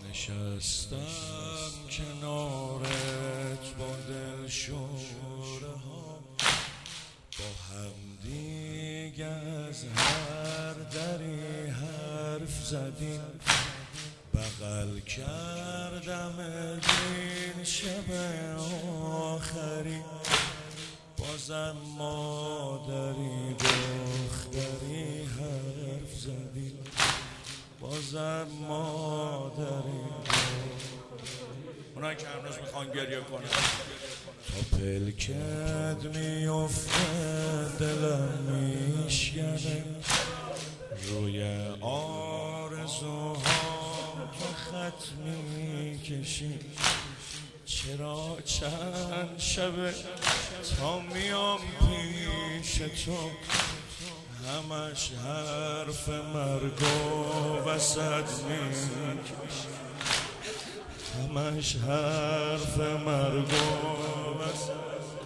نشستم کنارت با دلشوره ها، با هم دیگه از هر دری حرف زدیم. بغل کردم این شب آخری، بازم مادری دختری حرف زدیم. بازم مادری اونایی که هنوز میخوان گریه کنن. تا پلکت میفته دلم میشکنه، روی آرزوها تو خط میکشی. چرا چند شبه تا میام پیش تو، همش حرف مرگ و وسط میکشی. همش حرف مرگ و وسط.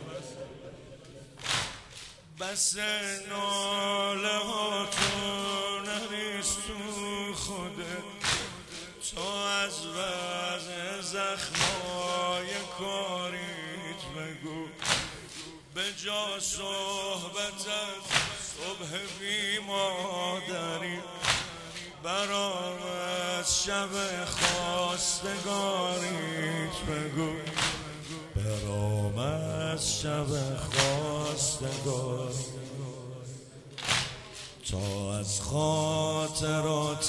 بس ناله ها تو نریز تو خودت، تو از وضع زخمای کاریت بگو. به جا صحبت از صبح بی مادری، برام از شب خواستگاریت بگو. برام از شب خواستگار، تا از خاطرات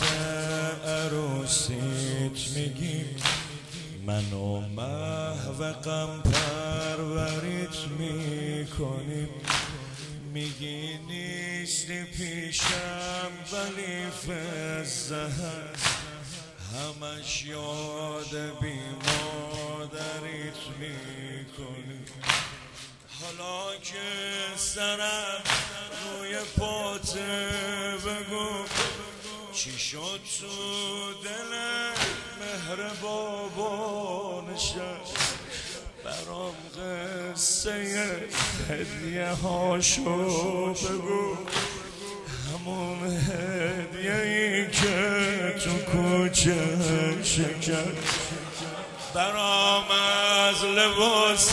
عروسیت میگی. منو محو غم پروریت میکنیم. میگی نیستی پیشم ولی فزه هست، همش یاد بی مادریت میکنی. حالا که سرم روی پاته بگو، چی شد تو دل مهر بابا نشست. برام قصه هدیه هاشو بگو، همون هدیه ای که تو کوچه شکست. برام از لباس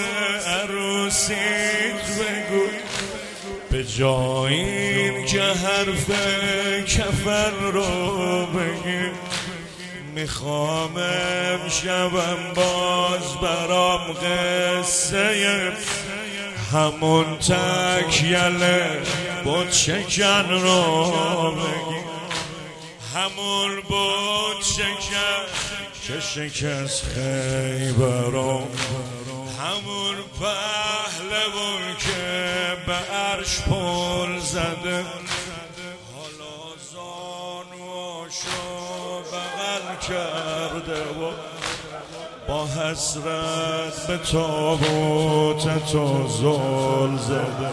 عروسیت بگو، به جای این که حرف کفن رو بگی. میخوام امشبم باز برام قصه همون تکیله بود شکن رو بگی. همون بود شکن که شکست خیبرم، همون پهلوان که به عرش پل زده. حالا زانوشو بغل کرده و با حسرت به تابوت تو زل زده.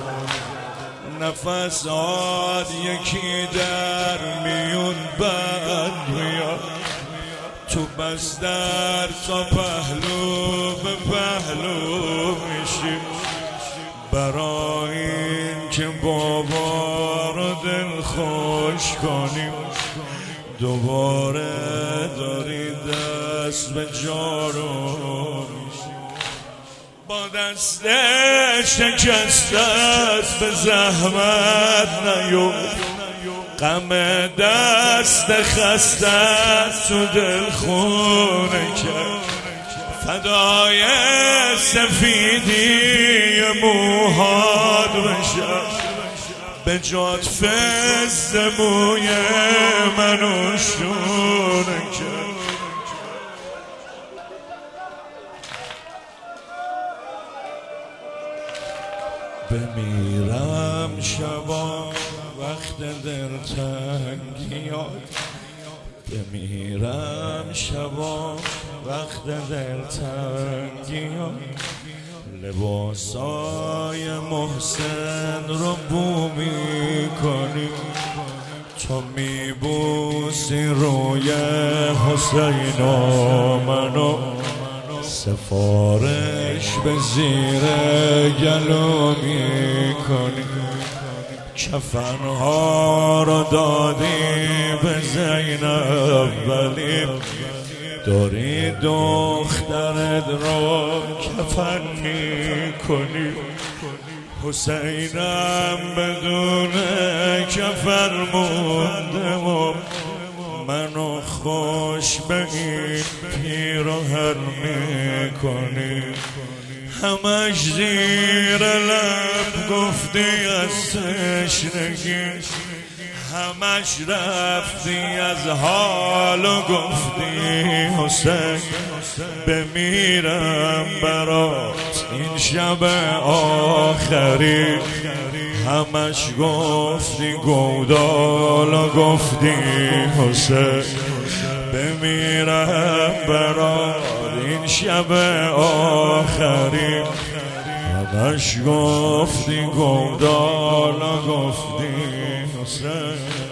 نفسات یکی در میون بند میاد، تو بستر تا پهلو به پهلو میشی. برای این که بابا رو دل خوش کنیم، دوباره داری دست به جارو میشی. با دست شکستت به زحمت نیو، غم دست خستت تو دل خونه کرد. فدای سفیدی موهات بشم، به جات فز موی منو شونه کرد. بمیرم شبا وقت دلتنگیات، بمیرم شبا وقت دلتنگیات. لباسای محسن رو بو میکنی، تو میبوسی روی حسین و منو. سفارش به زیر گلو میکنی، کفنها رو دادی به زینب ولی داری دخترت را کفن میکنی، حسینم بدون کفن مونده و منو خوش به این پیراهن میکنی. همش زیر لب گفتی از تشنگی، همش رفتی از حال و گفتی حسین بمیرم برات این شب آخری. همش گفتی گودال و گفتی حسین بمیرم برات این شب آخری. همش گفتی گودال و گفتی حسین